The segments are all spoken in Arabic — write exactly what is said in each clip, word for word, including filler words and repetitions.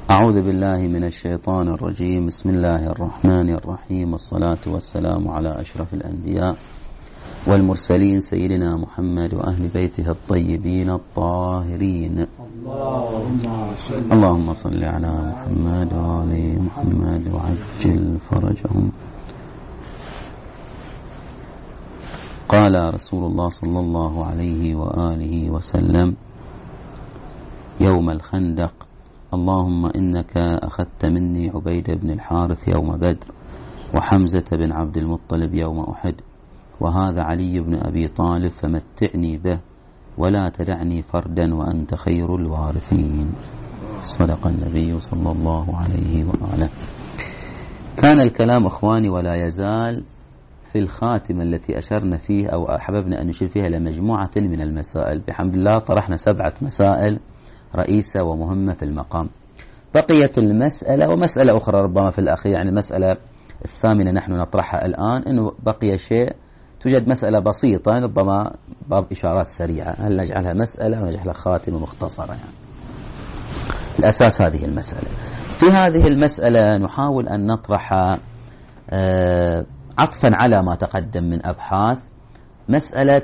أعوذ بالله من الشيطان الرجيم. بسم الله الرحمن الرحيم، والصلاة والسلام على أشرف الأنبياء والمرسلين سيدنا محمد وأهل بيته الطيبين الطاهرين. اللهم صل على محمد وآل محمد وعجل فرجهم. قال رسول الله صلى الله عليه وآله وسلم يوم الخندق: اللهم إنك أخذت مني عبيد بن الحارث يوم بدر، وحمزة بن عبد المطلب يوم أحد، وهذا علي بن أبي طالب، فمتعني به ولا تدعني فردا وأنت خير الوارثين. صدق النبي صلى الله عليه وآله. كان الكلام أخواني ولا يزال في الخاتمة التي أشرنا فيه أو أحببنا أن نشير فيها لمجموعة من المسائل. بحمد الله طرحنا سبعة مسائل رئيسة ومهمة في المقام. بقيت المسألة ومسألة أخرى ربما في الأخير، يعني المسألة الثامنة نحن نطرحها الآن، أنه بقي شيء، توجد مسألة بسيطة ربما باب إشارات سريعة، هل نجعلها مسألة أو نجعلها خاتمة مختصرة؟ يعني الأساس هذه المسألة. في هذه المسألة نحاول أن نطرح آه عطفا على ما تقدم من أبحاث مسألة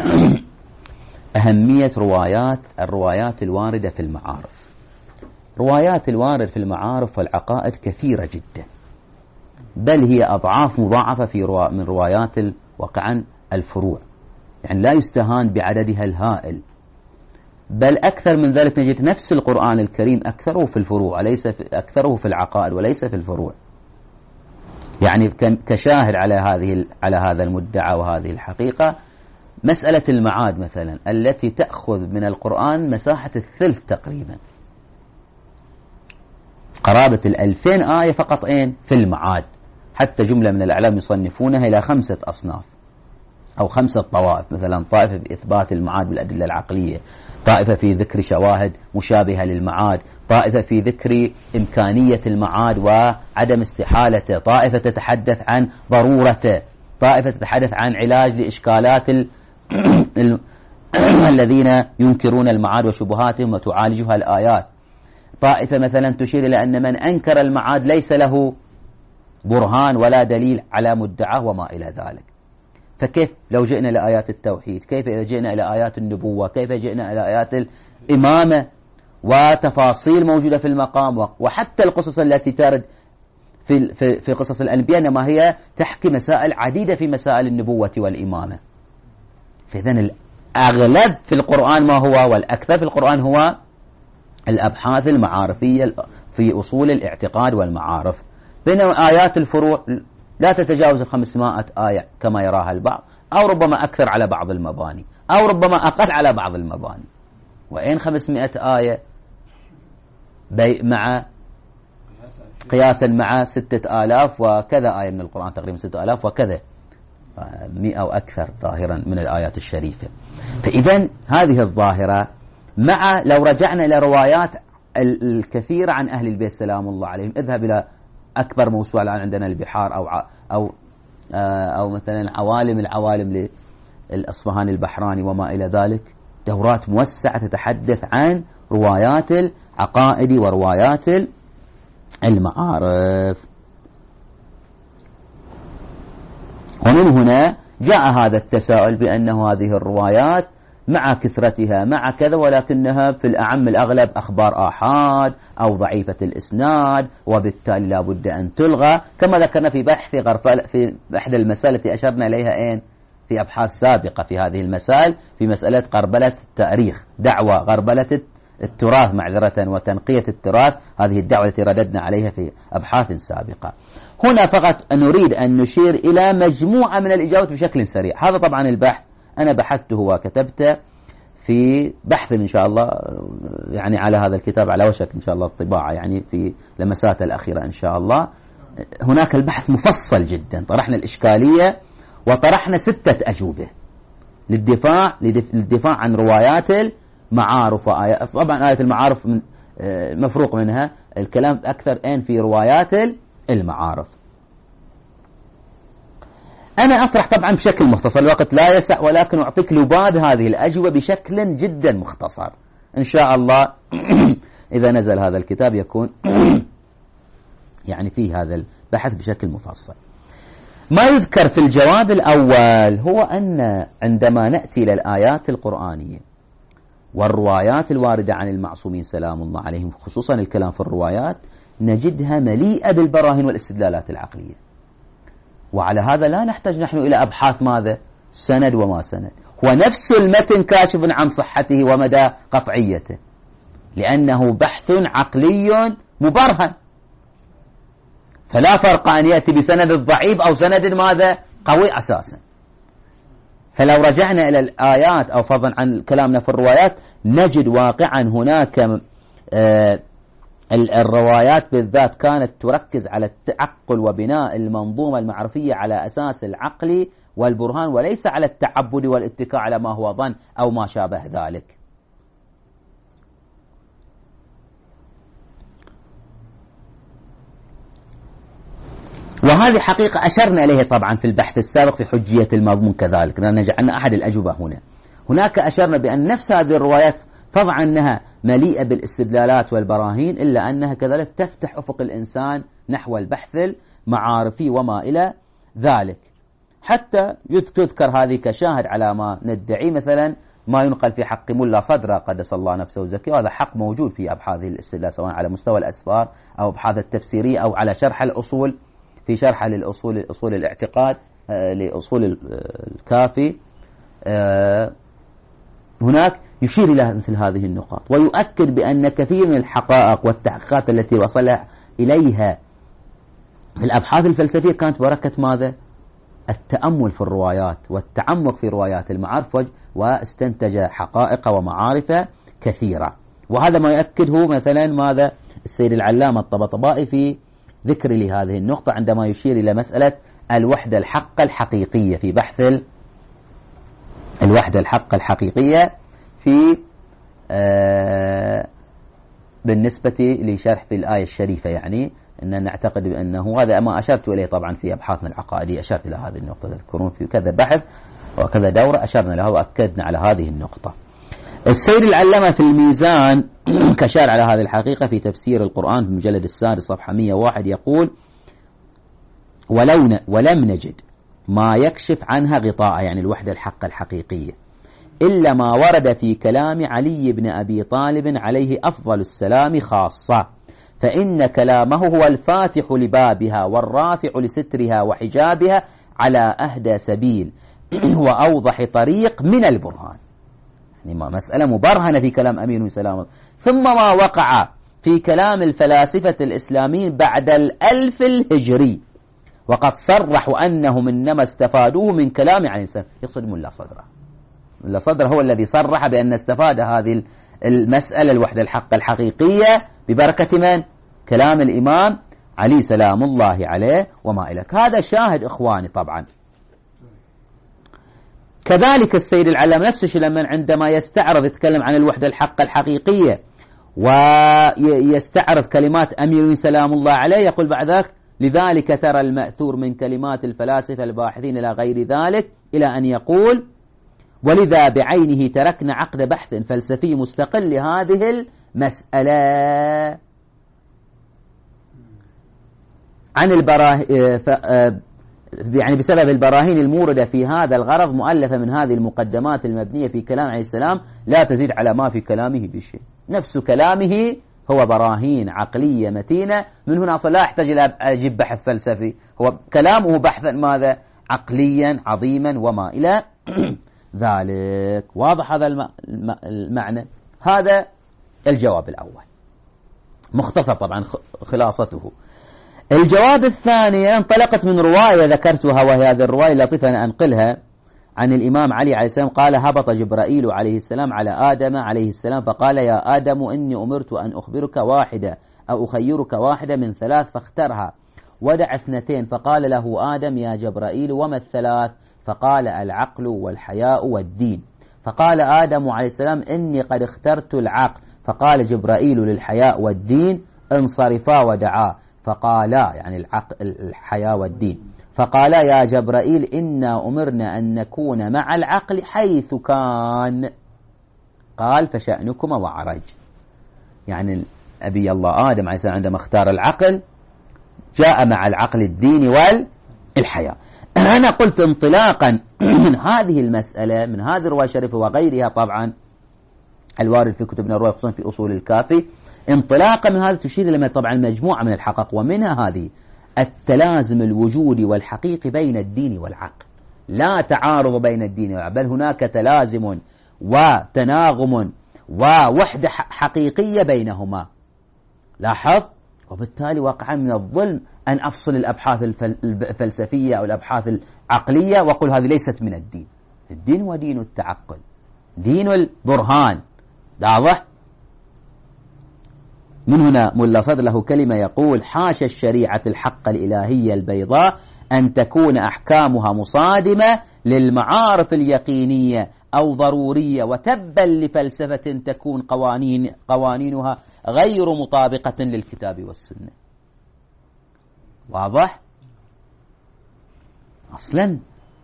أهمية روايات الروايات الواردة في المعارف. روايات الوارد في المعارف والعقائد كثيرة جدا، بل هي أضعاف مضاعفة في روا من روايات واقعا الفروع، يعني لا يستهان بعددها الهائل، بل أكثر من ذلك نجد نفس القرآن الكريم أكثره في الفروع وليس في أكثره في العقائد وليس في الفروع. يعني كشاهد على هذه على هذا المدعى وهذه الحقيقة مسألة المعاد مثلا التي تأخذ من القرآن مساحة الثلث تقريبا، قرابة الألفين آية فقط أين في المعاد. حتى جملة من الأعلام يصنفونها إلى خمسة أصناف أو خمسة طوائف، مثلا طائفة في إثبات المعاد بالأدلة العقلية، طائفة في ذكر شواهد مشابهة للمعاد، طائفة في ذكر إمكانية المعاد وعدم استحالته، طائفة تتحدث عن ضرورته، طائفة تتحدث عن علاج لإشكالات ال... ال... الذين ينكرون المعاد وشبهاتهم وتعالجها الآيات، طائفة مثلا تشير إلى أن من أنكر المعاد ليس له برهان ولا دليل على مدعاه وما إلى ذلك. فكيف لو جئنا لآيات التوحيد؟ كيف إذا جئنا إلى آيات النبوة؟ كيف جئنا إلى آيات الإمامة وتفاصيل موجودة في المقام، وحتى القصص التي ترد في في في قصص الأنبياء إنما هي تحكي مسائل عديدة في مسائل النبوة والإمامة. فإذن الأغلب في القرآن ما هو والأكثر في القرآن هو الأبحاث المعارفية في أصول الاعتقاد والمعارف، بينما آيات الفروع لا تتجاوز الخمسمائة آية كما يراها البعض، أو ربما أكثر على بعض المباني، أو ربما أقل على بعض المباني. وإن خمسمائة آية مع قياسا مع ستة آلاف وكذا آية من القرآن، تقريبا ستة آلاف وكذا مئة أو أكثر ظاهرا من الآيات الشريفة. فإذن هذه الظاهرة مع لو رجعنا إلى روايات الكثيرة عن أهل البيت سلام الله عليهم، اذهب إلى أكبر موسوعة الآن عندنا البحار أو أو أو مثلا عوالم العوالم للأصفهاني البحراني وما إلى ذلك، دورات موسعة تتحدث عن روايات العقائد وروايات المعارف. ومن هنا جاء هذا التساؤل بأنه هذه الروايات مع كثرتها مع كذا ولكنها في الأعم الأغلب أخبار آحاد أو ضعيفة الإسناد، وبالتالي لا بد أن تلغى، كما ذكرنا في بحث غرفال في إحدى المسائل التي أشرنا إليها أين في أبحاث سابقة في هذه المسائل، في مسألة غربلة التاريخ، دعوة غربلة التراث معذرة وتنقية التراث، هذه الدعوة التي رددنا عليها في أبحاث سابقة. هنا فقط نريد أن نشير إلى مجموعة من الإجابات بشكل سريع. هذا طبعا البحث أنا بحثته وكتبته في بحث إن شاء الله يعني على هذا الكتاب على وشك إن شاء الله الطباعة، يعني في لمسات الأخيرة إن شاء الله. هناك البحث مفصل جدا، طرحنا الإشكالية وطرحنا ستة أجوبة للدفاع للدفاع عن روايات المعارف وآيات. طبعا آية المعارف من مفروق منها الكلام أكثر أين في روايات المعارف. أنا أطرح طبعا بشكل مختصر، الوقت لا يسع، ولكن أعطيك لباب هذه الأجوبة بشكل جدا مختصر إن شاء الله إذا نزل هذا الكتاب يكون يعني فيه هذا البحث بشكل مفصل. ما يذكر في الجواب الأول هو أن عندما نأتي إلى الآيات القرآنية والروايات الواردة عن المعصومين سلام الله عليهم، خصوصا الكلام في الروايات، نجدها مليئة بالبراهين والاستدلالات العقلية، وعلى هذا لا نحتاج نحن إلى أبحاث ماذا؟ سند وما سند، هو نفس المتن كاشف عن صحته ومدى قطعيته، لأنه بحث عقلي مبرهن، فلا فرق أن يأتي بسند ضعيف أو سند ماذا؟ قوي أساسا. فلو رجعنا إلى الآيات أو فضلا عن كلامنا في الروايات نجد واقعا هناك آه الروايات بالذات كانت تركز على التعقل وبناء المنظومة المعرفية على أساس العقل والبرهان، وليس على التعبد والاتكاء على ما هو ظن أو ما شابه ذلك. وهذه حقيقة أشرنا إليه طبعا في البحث السابق في حجية المضمون كذلك، لأن جعلنا أحد الأجوبة هنا. هناك أشرنا بأن نفس هذه الروايات طبعا أنها مليئة بالاستدلالات والبراهين، إلا أنها كذلك تفتح أفق الإنسان نحو البحث المعارفي وما إلى ذلك، حتى تذكر هذه كشاهد على ما ندعي. مثلا ما ينقل في حق ملا صدرة قدس الله نفسه وزكيه، وهذا حق موجود في أبحاث الاستدلال سواء على مستوى الأسفار أو أبحاث التفسيرية أو على شرح الأصول، في شرح للأصول أصول الاعتقاد لأصول الكافي، هناك يشير إلى مثل هذه النقاط، ويؤكد بأن كثير من الحقائق والتحقيقات التي وصل إليها الأبحاث الفلسفية كانت بركة ماذا؟ التأمل في الروايات والتعمق في روايات المعارف، واستنتج حقائق ومعارف كثيرة. وهذا ما يؤكده مثلا ماذا؟ السيد العلامة الطبطبائي في ذكر لهذه النقطة عندما يشير إلى مسألة الوحدة الحق الحقيقية في بحث الوحدة الحق الحقيقية في آه بالنسبة لشرح في الآية الشريفة، يعني أن نعتقد بأنه هذا ما أشرت إليه طبعا في أبحاثنا العقائدية، أشرت إلى هذه النقطة، تذكرون في كذا بحث وكذا دورة أشرنا لها وأكدنا على هذه النقطة. السيد العلامة في الميزان كشار على هذه الحقيقة في تفسير القرآن في المجلد السادس صفحة مئة وواحد يقول: ولو ولم نجد ما يكشف عنها غطاء، يعني الوحدة الحق الحقيقية، إلا ما ورد في كلام علي بن أبي طالب عليه أفضل السلام خاصة، فإن كلامه هو الفاتح لبابها والرافع لسترها وحجابها على أهدى سبيل وأوضح طريق من البرهان. يعني مسألة مبرهنة في كلام أمين سلام. ثم ما وقع في كلام الفلاسفة الإسلاميين بعد الألف الهجري، وقد صرحوا أنهم إنما استفادوه من كلام عليه السلام، يقصد ملا صدرة. ملا صدرة هو الذي صرح بأن استفاد هذه المسألة الوحدة الحق الحقيقية ببركة من؟ كلام الإمام علي سلام الله عليه وما إليك. هذا شاهد إخواني. طبعا كذلك السيد العلامة نفس الشيء لما عندما يستعرض يتكلم عن الوحدة الحق الحقيقية ويستعرض كلمات أمير سلام الله عليه يقول بعد ذلك: لذلك ترى المأثور من كلمات الفلاسفة الباحثين إلى غير ذلك، إلى أن يقول: ولذا بعينه تركنا عقد بحث فلسفي مستقل لهذه المسألة عن البراهين، يعني بسبب البراهين الموردة في هذا الغرض، مؤلفة من هذه المقدمات المبنية في كلام عليه السلام لا تزيد على ما في كلامه بشيء. نفس كلامه هو براهين عقلية متينة، من هنا أصلا لا أحتاج إلى أجيب بحث فلسفي، هو كلامه بحثا ماذا؟ عقليا عظيما وما إلى ذلك. واضح هذا الم... المعنى؟ هذا الجواب الأول مختصر طبعا خلاصته. الجواب الثاني انطلقت من رواية ذكرتها، وهي هذه الرواية اللطيفة أنا أنقلها عن الإمام علي عليه السلام قال: هبط جبرائيل عليه السلام على آدم عليه السلام فقال: يا آدم إني أمرت أن أخبرك واحدة أو أخيرك واحدة من ثلاث فاخترها، ودع اثنتين. فقال له آدم: يا جبرائيل وما الثلاث؟ فقال: العقل والحياء والدين. فقال آدم عليه السلام: إني قد اخترت العقل. فقال جبرائيل للحياء والدين: انصرفا ودعا. فقالا يعني العقل الحياة والدين. فقالا يا جبرائيل: إنا أمرنا أن نكون مع العقل حيث كان. قال: فشأنكما وعرج. يعني أبي الله آدم عليه السلام عندما اختار العقل جاء مع العقل الدين والحياة. أنا قلت انطلاقا من هذه المسألة من هذه الرواية الشريفة وغيرها طبعا الوارد في كتبنا الرواية خصوصا في أصول الكافي، انطلاقا من هذا تشير إلى طبعا مجموعة من الحقائق، ومنها هذه التلازم الوجودي والحقيقي بين الدين والعقل، لا تعارض بين الدين والعقل، بل هناك تلازم وتناغم ووحدة حقيقية بينهما. لاحظ، وبالتالي واقعا من الظلم أن أفصل الأبحاث الفلسفية أو الأبحاث العقلية وأقول هذه ليست من الدين. الدين هو دين التعقل، دين البرهان. واضح؟ من هنا ملا صدر له كلمة يقول: حاشا الشريعة الحق الإلهية البيضاء أن تكون أحكامها مصادمة للمعارف اليقينية أو ضرورية، وتبا لفلسفة تكون قوانين قوانينها غير مطابقة للكتاب والسنة. واضح؟ أصلا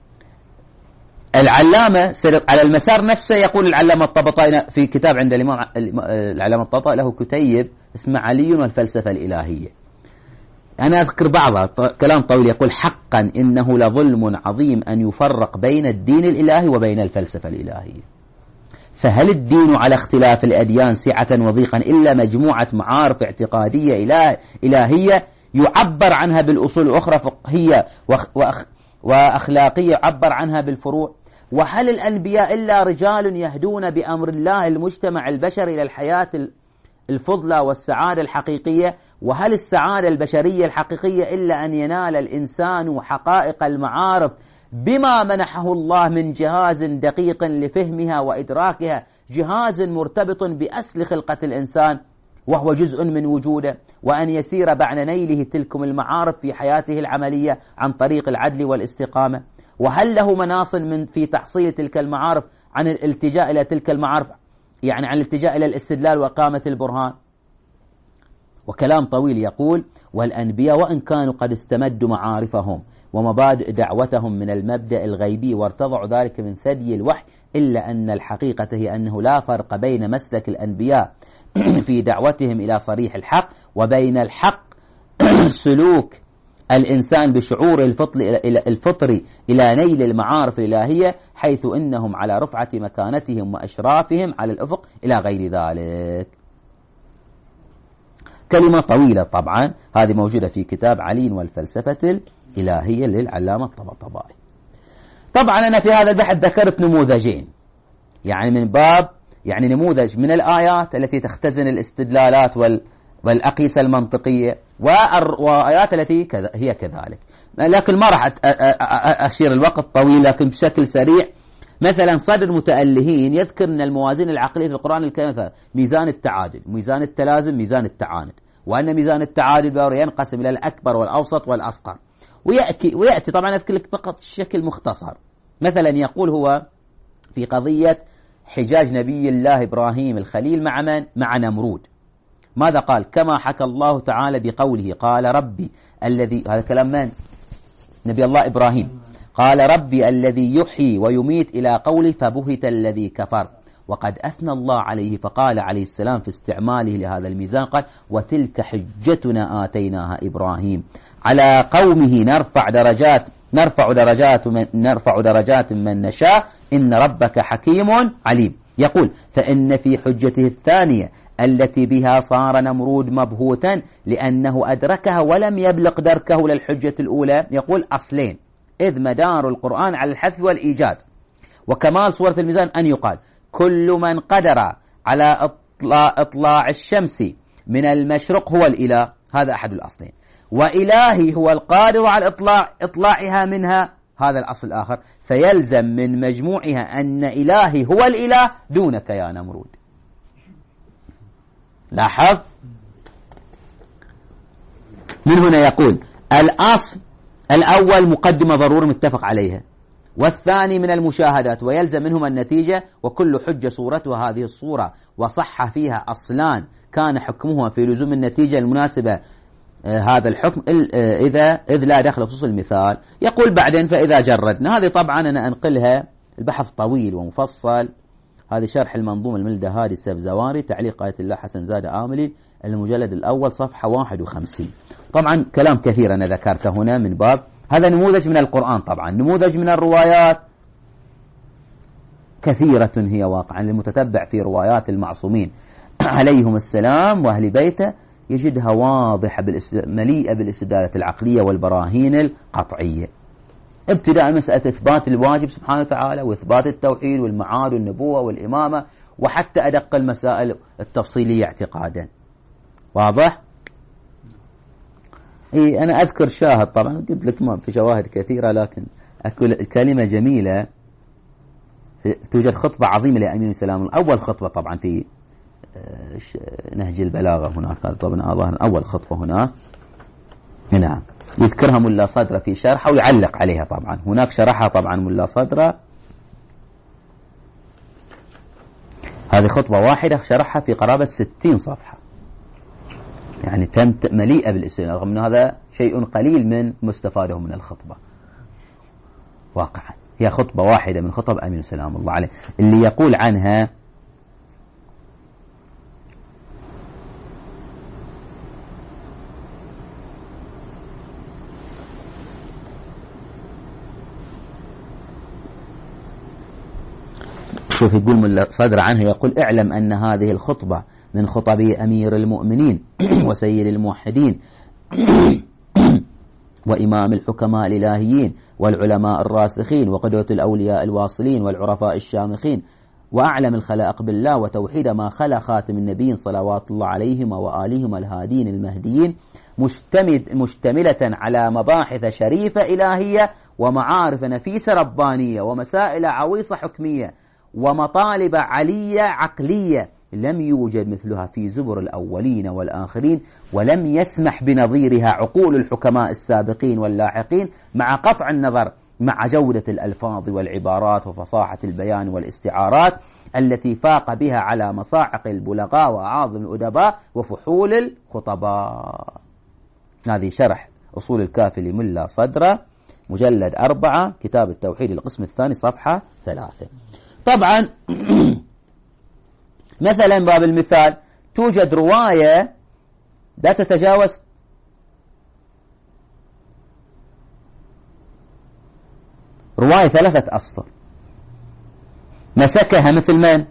العلامة على المسار نفسه يقول العلامة الطبطائي في كتاب عند الإمام العلامة الطبطائي له كتيب اسمه علي والفلسفة الإلهية. أنا أذكر بعضها كلام طويل، يقول: حقا إنه لظلم عظيم أن يفرق بين الدين الإلهي وبين الفلسفة الإلهية. فهل الدين على اختلاف الأديان سعة وضيقا إلا مجموعة معارف اعتقادية إله إلهية يعبر عنها بالأصول الأخرى فقهية وأخ وأخلاقية يعبر عنها بالفروع؟ وهل الأنبياء إلا رجال يهدون بأمر الله المجتمع البشري إلى الحياة الفضلى والسعادة الحقيقية؟ وهل السعادة البشرية الحقيقية إلا أن ينال الإنسان حقائق المعارف بما منحه الله من جهاز دقيق لفهمها وإدراكها، جهاز مرتبط بأصل خلقة الإنسان وهو جزء من وجوده، وأن يسير بعد نيله تلكم المعارف في حياته العملية عن طريق العدل والاستقامة؟ وهل له مناص من في تحصيل تلك المعارف عن الالتجاء إلى تلك المعارف، يعني عن الالتجاء إلى الاستدلال وإقامة البرهان؟ وكلام طويل يقول: والأنبياء وإن كانوا قد استمدوا معارفهم ومبادئ دعوتهم من المبدأ الغيبي وارتضعوا ذلك من ثدي الوحي، إلا أن الحقيقة هي أنه لا فرق بين مسلك الأنبياء في دعوتهم إلى صريح الحق وبين الحق سلوك الإنسان بشعور الفطري إلى نيل المعارف الإلهية، حيث إنهم على رفعة مكانتهم وأشرافهم على الأفق إلى غير ذلك. كلمة طويلة طبعا، هذه موجودة في كتاب علي والفلسفة الإلهية للعلامة الطبطبائي. طبعا أنا في هذا البحث ذكرت نموذجين، يعني من باب يعني نموذج من الآيات التي تختزن الاستدلالات والأقيسة المنطقية، وآيات التي هي كذلك، لكن ما راح أشير الوقت طويل، لكن بشكل سريع. مثلا صدر متألهين يذكر أن الموازين العقلية في القرآن الكريم ميزان التعادل، ميزان التلازم، ميزان التعاند، وأن ميزان التعادل ينقسم إلى الأكبر والأوسط والأصغر. ويأتي, ويأتي طبعا أذكر لك فقط بشكل مختصر. مثلا يقول هو في قضية حجاج نبي الله إبراهيم الخليل مع من؟ مع نمرود. ماذا قال؟ كما حكى الله تعالى بقوله: قال ربي الذي، هذا كلام من؟ نبي الله إبراهيم. قال ربي الذي يحيي ويميت إلى قوله فبهت الذي كفر. وقد أثنى الله عليه فقال عليه السلام في استعماله لهذا الميزان، قال: وتلك حجتنا آتيناها إبراهيم على قومه نرفع درجات نرفع درجات من نرفع درجات من نشاء إن ربك حكيم عليم. يقول: فإن في حجته الثانية التي بها صار نمرود مبهوتا لأنه أدركها ولم يبلغ دركه للحجة الأولى، يقول أصلين: إذ مدار القرآن على الحذف والإيجاز، وكمال صورة الميزان أن يقال: كل من قدر على إطلاع, إطلاع الشمس من المشرق هو الإله، هذا أحد الأصلين، وإلهي هو القادر على إطلاع إطلاعها منها، هذا الأصل الآخر. فيلزم من مجموعها أن إلهي هو الإله دونك يا نمرود. لاحظ، من هنا يقول: الأصل الأول مقدمة ضروري متفق عليها، والثاني من المشاهدات، ويلزم منهما النتيجة، وكل حجة صورتها هذه الصورة وصح فيها أصلان كان حكمهما في لزوم النتيجة المناسبة آه هذا الحكم آه إذا إذ لا دخل خصوص المثال. يقول بعدين: فإذا جردنا، هذه طبعا أنا أنقلها، البحث طويل ومفصل، هذه شرح المنظومة الملدة هادي السبزواري، تعليق آية الله حسن زاد آملي، المجلد الأول صفحة واحد وخمسين. طبعا كلام كثير أنا ذكرته هنا من باب هذا نموذج من القرآن، طبعا نموذج من الروايات كثيرة هي واقعا للمتتبع في روايات المعصومين عليهم السلام وأهل بيته يجدها واضحة مليئة بالاستدلالات العقلية والبراهين القطعية، ابتداء مسألة إثبات الواجب سبحانه وتعالى وإثبات التوحيد والمعاد والنبوة والإمامة وحتى أدق المسائل التفصيلية اعتقادا. واضح؟ إيه أنا أذكر شاهد، طبعا قلت لك ما في شواهد كثيرة، لكن أذكر كلمة جميلة. توجد خطبة عظيمة لأمين السلام، أول خطبة طبعا في نهج البلاغة هناك، طبعا أظهر أول خطبة هناك. نعم يذكرها ملا صدرة في شرحه ويعلق عليها، طبعا هناك شرحها طبعا ملا صدرة، هذه خطبة واحدة شرحها في قرابة ستين صفحة، يعني تمت مليئة بالاستدلال، رغم أن هذا شيء قليل من مستفاده من الخطبة واقعا. هي خطبة واحدة من خطب أمين سلام الله عليه اللي يقول عنها شوف يقول من صدر عنه يقول: اعلم أن هذه الخطبة من خطب أمير المؤمنين وسيد الموحدين وإمام الحكماء الإلهيين والعلماء الراسخين وقدوة الأولياء الواصلين والعرفاء الشامخين وأعلم الخلائق بالله وتوحيد ما خلا خاتم النبيين صلوات الله عليهم وآلهم الهادين المهديين، مشتملة على مباحث شريفة إلهية ومعارف نفيسة ربانية ومسائل عويصة حكمية ومطالب علية عقلية لم يوجد مثلها في زبر الأولين والآخرين، ولم يسمح بنظيرها عقول الحكماء السابقين واللاحقين، مع قطع النظر مع جودة الألفاظ والعبارات وفصاحة البيان والاستعارات التي فاق بها على مصاعق البلغاء وأعاظم الأدباء وفحول الخطباء. هذه شرح أصول الكافي لملا صدرة، مجلد أربعة، كتاب التوحيد القسم الثاني، صفحة ثلاثة. طبعا مثلا باب المثال توجد رواية لا تتجاوز رواية ثلاثة أسطر، مسكها مثل من؟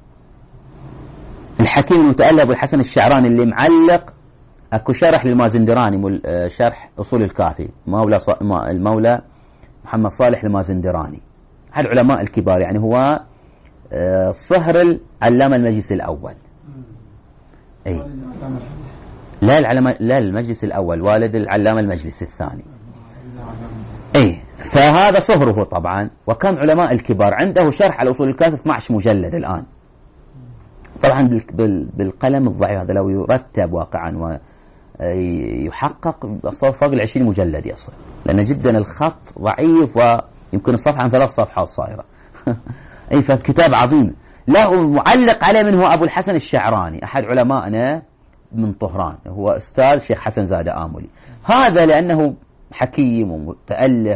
الحكيم المتألف والحسن الشعراني اللي معلق اكو شرح للمازندراني، شرح أصول الكافي، مولى المولى محمد صالح المازندراني، أحد العلماء الكبار، يعني هو صهر العلامة المجلس الأول. أي لا العلامة لا المجلس الأول، والد العلامة المجلس الثاني. أي فهذا صهره طبعا، وكم علماء الكبار عنده شرح على أصول الكافي اثني عشر مجلد الآن، طبعا بالقلم الضعيف هذا لو يرتب واقعا ويحقق فوق العشرين مجلد يصل، لأن جدا الخط ضعيف ويمكن الصفحة عن ثلاث صفحات صايرة. أي فكتاب عظيم له معلق عليه منه أبو الحسن الشعراني، أحد علمائنا من طهران، هو أستاذ شيخ حسن زادة آملي. هذا لأنه حكيم ومتأله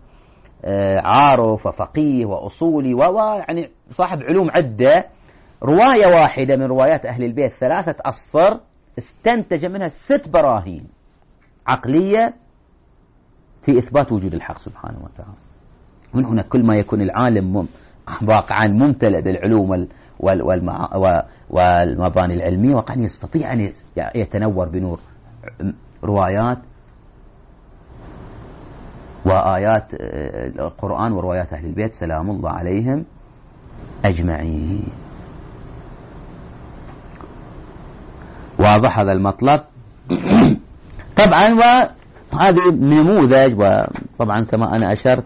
وعارف وفقيه وأصولي ويعني صاحب علوم عدة، رواية واحدة من روايات أهل البيت ثلاثة أسطر استنتج منها ست براهين عقلية في إثبات وجود الحق سبحانه وتعالى. من هنا كل ما يكون العالم واقعا ممتلئ بالعلوم والمباني العلمية واقعا يستطيع أن يتنور بنور روايات وآيات القرآن وروايات أهل البيت سلام الله عليهم أجمعين. واضح هذا المطلب؟ طبعا وهذه نموذج، وطبعا كما أنا أشرت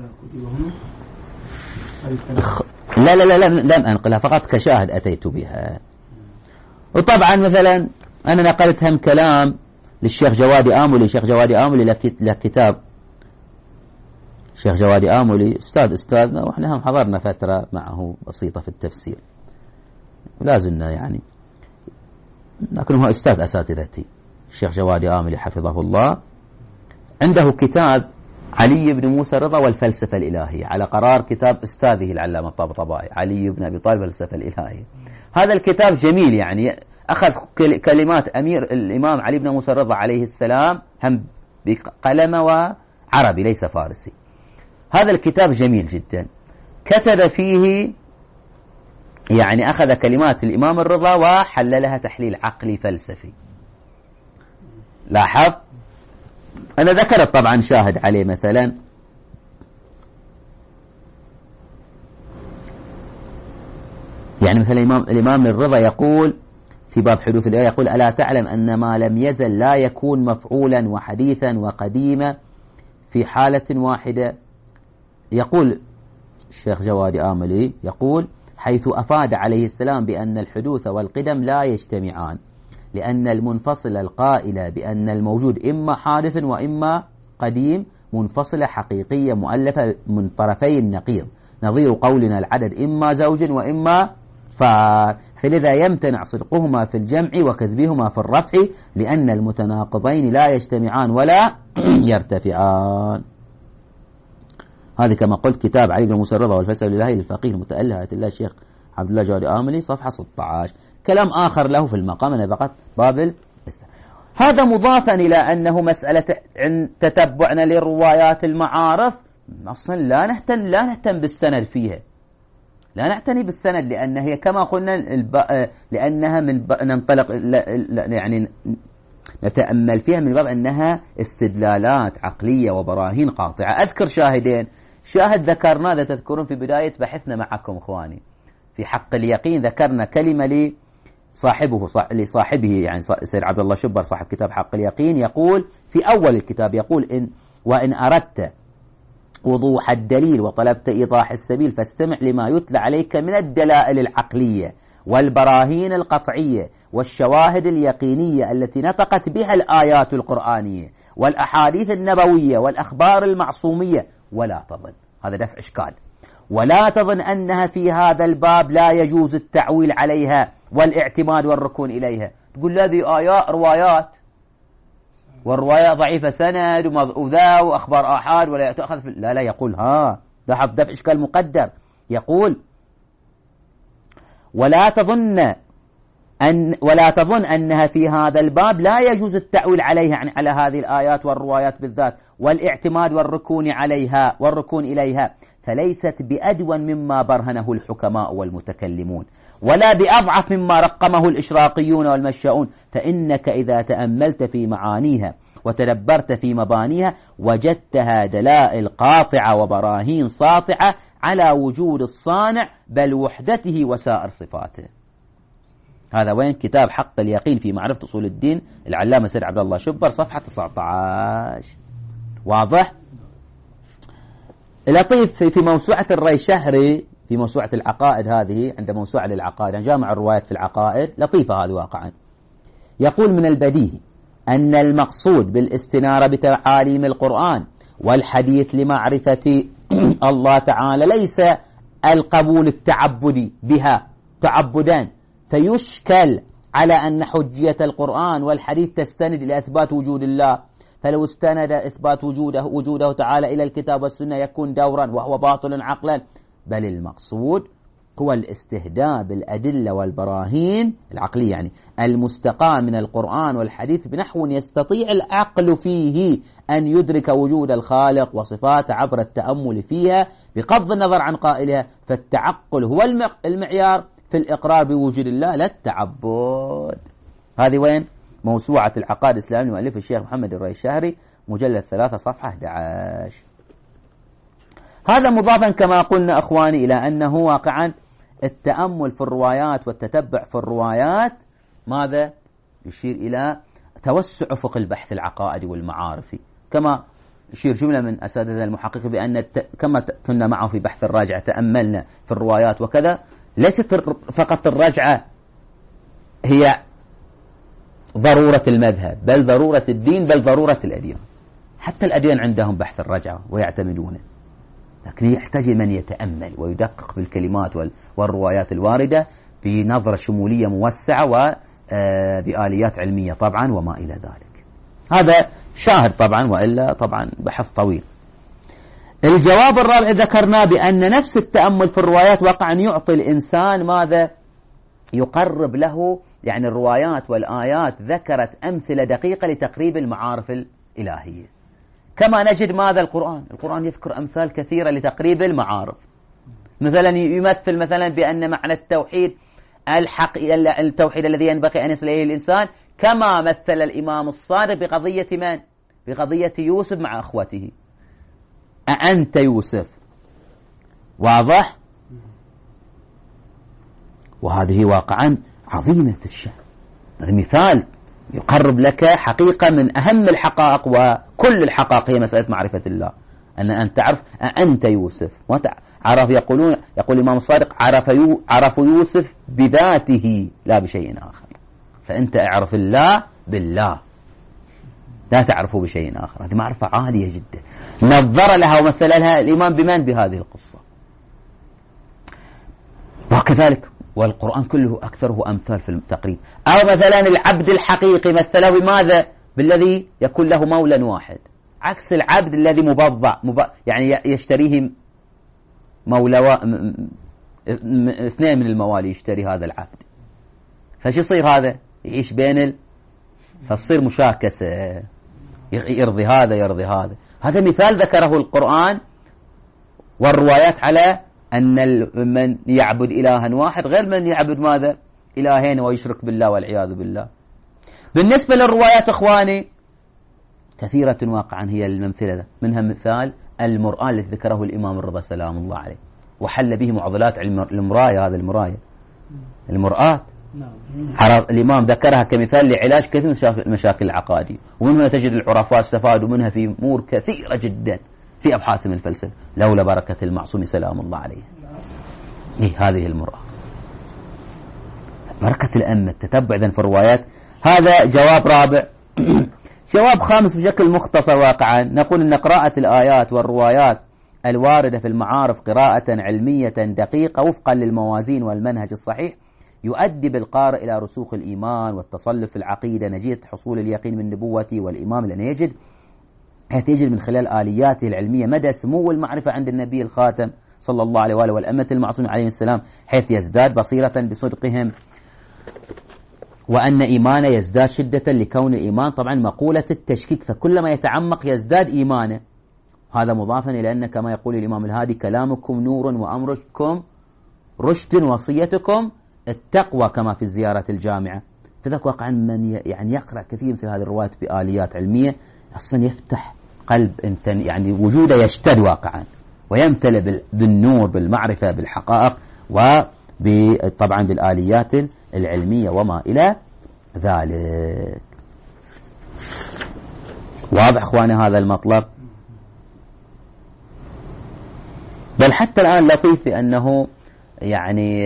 لا لا لا لم أنقلها، فقط كشاهد أتيت بها. وطبعا مثلا أنا نقلت هم كلام للشيخ جوادي آملي، الشيخ جوادي آملي له كتاب، الشيخ جوادي آملي أستاذ أستاذنا، وإحنا هم حضرنا فترة معه بسيطة في التفسير لازلنا يعني، لكن هو أستاذ أساتذتي الشيخ جوادي آملي حفظه الله. عنده كتاب علي بن موسى رضا والفلسفة الإلهية، على قرار كتاب أستاذه العلامة الطبطبائي علي بن أبي طالب والفلسفة الإلهية. هذا الكتاب جميل، يعني أخذ كلمات أمير الإمام علي بن موسى الرضا عليه السلام هم بقلم وعربي ليس فارسي. هذا الكتاب جميل جدا، كتب فيه يعني أخذ كلمات الإمام الرضا وحللها تحليل عقلي فلسفي. لاحظ أنا ذكرت طبعا شاهد عليه، مثلا يعني مثلا الإمام, الإمام الرضا يقول في باب حدوث الآية، يقول ألا تعلم أن ما لم يزل لا يكون مفعولا وحديثا وقديما في حالة واحدة. يقول الشيخ جواد آملي يقول حيث أفاد عليه السلام بأن الحدوث والقدم لا يجتمعان، لأن المنفصل القائل بأن الموجود إما حادث وإما قديم منفصلة حقيقية مؤلفة من طرفي النقيض، نظير قولنا العدد إما زوج وإما فاعل، فلذا يمتنع صدقهما في الجمع وكذبهما في الرفع، لأن المتناقضين لا يجتمعان ولا يرتفعان. هذه كما قلت كتاب علي بن موسى الرضا والفلسفة الإلهية للفقيه المتأله آية الله الشيخ عبد الله جواد آملي صفحة ستة عشر. كلام آخر له في المقام أنا فقط باب الاستثناء. هذا مضافا إلى أنه مسألة عن تتبعنا لروايات المعارف أصلا لا نهتم لا نهتم بالسند فيها، لا نعتني بالسند، لأن هي كما قلنا الب... لأنها من ب... ننطلق لا... لا... يعني نتأمل فيها من باب أنها استدلالات عقلية وبراهين قاطعة. أذكر شاهدين، شاهد ذكرنا إذا تذكرون في بداية بحثنا معكم إخواني في حق اليقين، ذكرنا كلمة لصاحبه صح... لصاحبه يعني سيد عبد الله شبر صاحب كتاب حق اليقين، يقول في أول الكتاب يقول إن وإن أردت وضوح الدليل وطلبت إيضاح السبيل فاستمع لما يتلى عليك من الدلائل العقلية والبراهين القطعية والشواهد اليقينية التي نطقت بها الآيات القرآنية والأحاديث النبوية والأخبار المعصومية، ولا تظن هذا دفع إشكال ولا تظن أنها في هذا الباب لا يجوز التعويل عليها والاعتماد والركون إليها. تقول هذه آيات روايات والرواية ضعيفة سند وذا وأخبار آحاد ولا تأخذ في... لا لا يقول ها لاحظ دفع إشكال مقدر، يقول ولا تظن أن ولا تظن أنها في هذا الباب لا يجوز التعويل عليها يعني على هذه الآيات والروايات بالذات والاعتماد والركون عليها والركون إليها، فليست بأدون مما برهنه الحكماء والمتكلمون ولا بأضعف مما رقمه الإشراقيون والمشاؤون، فإنك إذا تأملت في معانيها وتدبرت في مبانيها وجدتها دلائل قاطعة وبراهين ساطعة على وجود الصانع بل وحدته وسائر صفاته. هذا وين كتاب حق اليقين في معرفة أصول الدين العلامة سيد عبد الله شبر صفحة تسعة عشر. واضح؟ لطيف في موسوعة الري شهري في موسوعة العقائد، هذه عند موسوعة للعقائد يعني جامع الروايات في العقائد، لطيفة هذه واقعا. يقول من البديهي أن المقصود بالاستنارة بتعاليم القرآن والحديث لمعرفة الله تعالى ليس القبول التعبدي بها تعبدان فيشكل على أن حجية القرآن والحديث تستند إلى إثبات وجود الله، فلو استند إثبات وجوده وجوده تعالى إلى الكتاب والسنة يكون دورا وهو باطل عقلا، بل المقصود هو الاستهداء بالأدلة والبراهين العقلية يعني المستقاة من القرآن والحديث بنحو يستطيع العقل فيه أن يدرك وجود الخالق وصفاته عبر التأمل فيها بغض النظر عن قائلها، فالتعقل هو المعيار في الإقرار بوجود الله لا التعبد. هذه وين؟ موسوعة العقائد الإسلامية مؤلف الشيخ محمد الري الشهري مجلد ثلاثة صفحة أحد عشر. هذا مضافا كما قلنا أخواني إلى أنه واقعا التأمل في الروايات والتتبع في الروايات ماذا؟ يشير إلى توسع أفق البحث العقائدي والمعارفي، كما يشير جملة من أساتذة المحقق بأن الت... كما كنا معه في بحث الراجعة تأملنا في الروايات وكذا، ليست فقط الرجعة هي ضرورة المذهب بل ضرورة الدين بل ضرورة الأديان، حتى الأديان عندهم بحث الرجعة ويعتمدونه، لكن يحتاج من يتأمل ويدقق بالكلمات والروايات الواردة بنظرة شمولية موسعة وبآليات علمية طبعا وما إلى ذلك. هذا شاهد طبعا وإلا طبعا بحث طويل. الجواب الرابع ذكرنا بأن نفس التأمل في الروايات وقعا يعطي الإنسان ماذا؟ يقرب له يعني الروايات والآيات ذكرت أمثلة دقيقة لتقريب المعارف الإلهية. كما نجد ماذا القرآن القرآن يذكر أمثال كثيرة لتقريب المعارف. مثلا يمثل مثلا بأن معنى التوحيد الحق التوحيد الذي ينبغي أن يصل إليه الإنسان، كما مثل الإمام الصادق بقضية من؟ بقضية يوسف مع أخوته. أأنت يوسف؟ واضح؟ وهذه واقعا عظيمة في الشأن، المثال يقرب لك حقيقة من أهم الحقائق، وكل الحقائق هي مسألة معرفة الله، أن أن تعرف أأنت يوسف. عرف يقولون يقول الإمام الصادق عرف يو عرف يوسف بذاته لا بشيء آخر. فأنت اعرف الله بالله، لا تعرفه بشيء آخر. هذه معرفة عالية جدا نظر لها ومثل لها الإمام بمن؟ بهذه القصة. وكذلك والقرآن كله أكثره أمثال في التقريب. أو مثلا العبد الحقيقي مثله بماذا؟ بالذي يكون له مولا واحد، عكس العبد الذي مبضع مب... يعني يشتريه مولى و... م... م... اثنين من الموالي يشتري هذا العبد، فش يصير؟ هذا يعيش بين ال... فتصير مشاكسة، يرضي هذا يرضي هذا. هذا مثال ذكره القرآن والروايات على أن من يعبد إلها واحد غير من يعبد ماذا؟ إلهين ويشرك بالله والعياذ بالله. بالنسبة للروايات إخواني كثيرة واقعا هي الممثلة، منها مثال المرآة الذي ذكره الإمام الرضا سلام الله عليه، وحل به معضلات المراية. هذا المراية المرآة الإمام ذكرها كمثال لعلاج كثير من المشاكل العقادية، ومنها تجد العرفاء استفادوا منها في أمور كثيرة جدا في أبحاثهم الفلسفة لولا بركة المعصوم سلام الله عليه. إيه هذه المرأة بركة الأمة التتبع ذن في الروايات. هذا جواب رابع. جواب خامس بشكل مختصر واقعا نقول أن قراءة الآيات والروايات الواردة في المعارف قراءة علمية دقيقة وفقا للموازين والمنهج الصحيح يؤدي بالقارئ إلى رسوخ الإيمان والتصلف في العقيدة نتيجة حصول اليقين من النبوة والإمام، لأن يجد حيث يجد من خلال آلياته العلمية مدى سمو المعرفة عند النبي الخاتم صلى الله عليه وآله والأمة المعصوم عليه السلام، حيث يزداد بصيرة بصدقهم، وأن إيمانه يزداد شدة لكون الإيمان طبعا مقولة التشكيك، فكلما يتعمق يزداد إيمانه. هذا مضافا إلى أن كما يقول الإمام الهادي كلامكم نور وأمركم رشد وصيتكم التقوى كما في الزيارة الجامعة. فذلك واقعا من يعني يقرأ كثير في هذه الروايات بآليات علمية أصلا يفتح قلب يعني وجوده يشتد واقعا ويمتلئ بالنور بالمعرفة بالحقائق وطبعا بالآليات العلمية وما إلى ذلك. واضح أخواني هذا المطلب؟ بل حتى الآن لطيف أنه يعني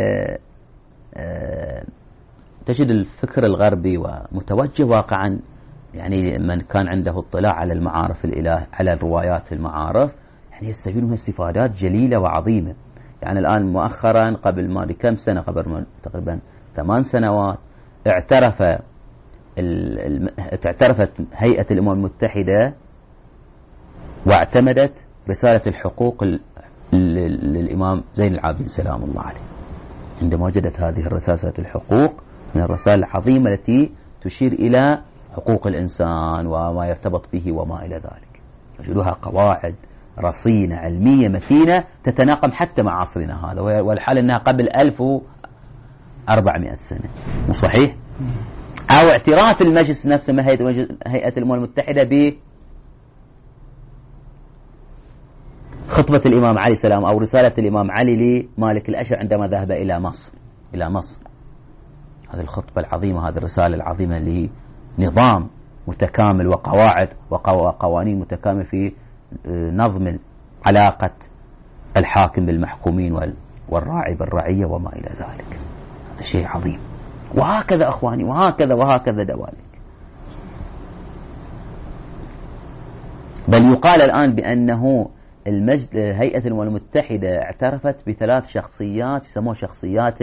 تجد الفكر الغربي ومتوجه واقعا، يعني من كان عنده اطلاع على المعارف الإله على الروايات المعارف يعني يستفيد منها استفادات جليلة وعظيمة. يعني الآن مؤخرا قبل ما بكم سنة قبل تقريبا ثمان سنوات اعترف اعترفت هيئة الأمم المتحدة واعتمدت رسالة الحقوق للإمام زين العابدين سلام الله عليه، عندما وجدت هذه الرسالة الحقوق من الرسائل العظيمة التي تشير إلى حقوق الإنسان وما يرتبط به وما إلى ذلك، وجدوها قواعد رصينة علمية متينة تتناقم حتى مع عصرنا هذا، والحال أنها قبل ألف وأربعمائة سنة. مو صحيح؟ أو اعتراف المجلس نفسه هيئة الأمم المتحدة ب خطبة الإمام علي السلام أو رسالة الإمام علي لمالك الأشر عندما ذهب إلى مصر إلى مصر هذه الخطبة العظيمة، هذه الرسالة العظيمة اللي هي نظام متكامل وقواعد وقوانين متكامل في نظم علاقة الحاكم بالمحكومين والراعي بالرعية وما إلى ذلك. هذا شيء عظيم. وهكذا أخواني وهكذا وهكذا دوالك. بل يقال الآن بأنه المجد هيئة الأمم المتحدة اعترفت بثلاث شخصيات يسموها شخصيات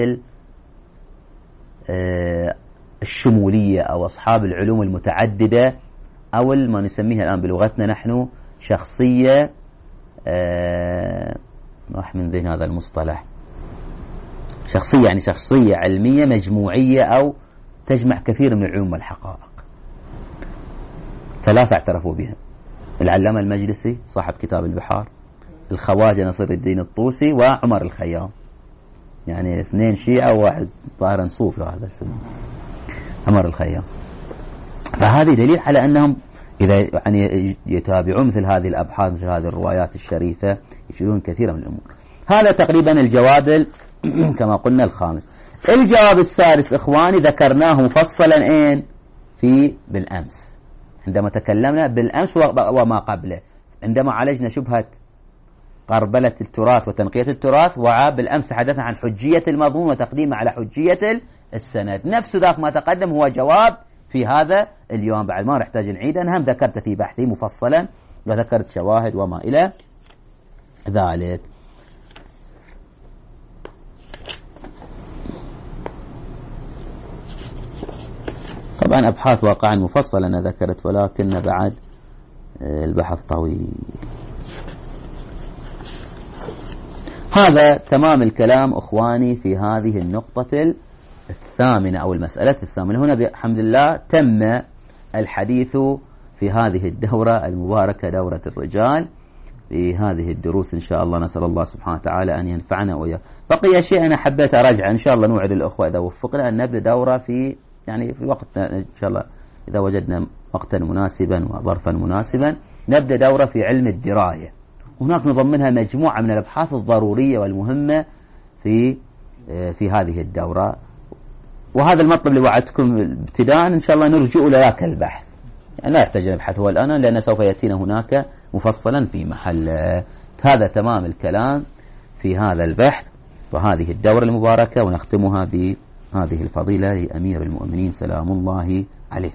الشمولية أو أصحاب العلوم المتعددة، أو ما نسميها الآن بلغتنا نحن شخصية راح من ذهن هذا المصطلح شخصية يعني شخصية علمية مجموعية أو تجمع كثير من العلوم والحقائق. ثلاثة اعترفوا بها: العلامة المجلسي صاحب كتاب البحار، الخواجة نصير الدين الطوسي، وعمر الخيام. يعني اثنين شيعة وواحد ظاهرا صوفي هذا السنة عمر الخيام. فهذه دليل على أنهم إذا يعني يتابعون مثل هذه الأبحاث مثل هذه الروايات الشريفة يشيرون كثيرا من الأمور. هذا تقريبا الجواب كما قلنا الخامس. الجواب السادس إخواني ذكرناه مفصلا إن في بالأمس عندما تكلمنا بالأمس وما قبله، عندما عالجنا شبهة قربلة التراث وتنقية التراث، وبالأمس تحدثنا عن حجية المضمون وتقديمه على حجية السند. نفس ذاك ما تقدم هو جواب في هذا اليوم، بعد ما نحتاج نعيد. أنا هم ذكرت في بحثي مفصلا وذكرت شواهد وما إلى ذلك. طبعا أبحاث واقعا مفصلة أنا ذكرت، ولكن بعد البحث طويل. هذا تمام الكلام أخواني في هذه النقطة الثامنة أو المسألة الثامنة. هنا بحمد الله تم الحديث في هذه الدورة المباركة دورة الرجال في هذه الدروس إن شاء الله. نسأل الله سبحانه وتعالى أن ينفعنا وإياه. بقي شيء أنا حبيت أرجع إن شاء الله، نوعد الأخوة إذا وفقنا أن نبدأ دورة في يعني في وقت إن شاء الله إذا وجدنا وقتا مناسبا وظرفا مناسبا نبدأ دورة في علم الدراية. هناك نضمنها مجموعة من الأبحاث الضرورية والمهمة في في هذه الدورة. وهذا المطلب اللي وعدتكم ابتداء إن شاء الله نرجع إلى ذاك البحث، يعني لا يحتاج نبحث هو الآن لأن سوف يأتينا هناك مفصلا في محل. هذا تمام الكلام في هذا البحث وهذه الدورة المباركة، ونختمها بهذه الفضيلة لأمير المؤمنين سلام الله عليه.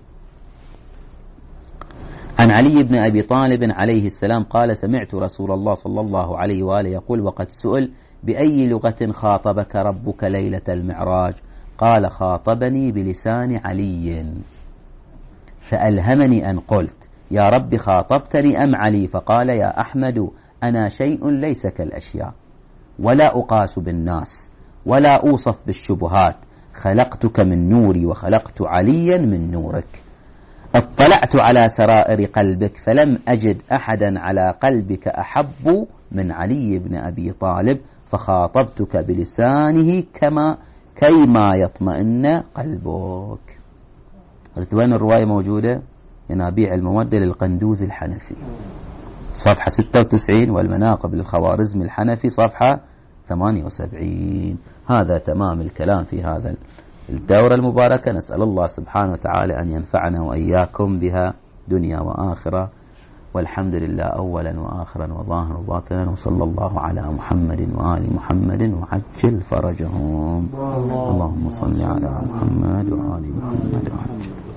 عن علي بن أبي طالب عليه السلام قال: سمعت رسول الله صلى الله عليه وآله يقول: وقد سئل بأي لغة خاطبك ربك ليلة المعراج؟ قال: خاطبني بلسان علي. فألهمني أن قلت: يا رب خاطبتني أم علي؟ فقال: يا أحمد أنا شيء ليس كالأشياء، ولا أقاس بالناس، ولا أوصف بالشبهات، خلقتك من نوري وخلقت عليا من نورك. اطلعت على سرائر قلبك فلم أجد أحدا على قلبك أحب من علي بن أبي طالب، فخاطبتك بلسانه كما كيما يطمئن قلبك. وين الرواية موجودة؟ ينابيع المودة للقندوز الحنفي صفحة ستة وتسعين، والمناقب للخوارزم الحنفي صفحة ثمانية وسبعين. هذا تمام الكلام في هذا الدورة المباركة. نسأل الله سبحانه وتعالى أن ينفعنا وإياكم بها دنيا وآخرة، والحمد لله أولا وآخرا وظاهرا وباطنا، وصلى الله على محمد وآل محمد وعجل فرجهم. اللهم صل على محمد وآل محمد وعجل